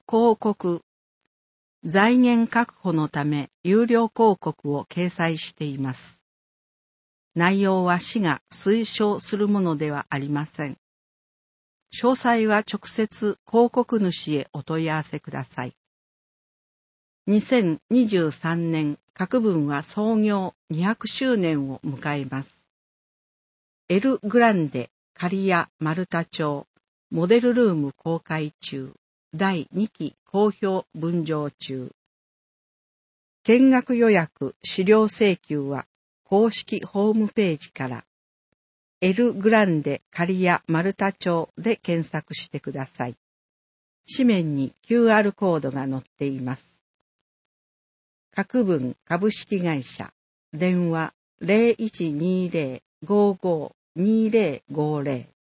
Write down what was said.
広告。財源確保のため有料広告を掲載しています。内容は市が推奨するものではありません。詳細は直接広告主へお問い合わせください。2023年各分は創業200周年を迎えます。エル・グランデ、刈谷マルタ町、モデルルーム公開中、第2期好評分譲中。見学予約、資料請求は公式ホームページから、エル・グランデ・刈谷マルタ町で検索してください。紙面に QR コードが載っています。各分株式会社、電話 0120-55-2050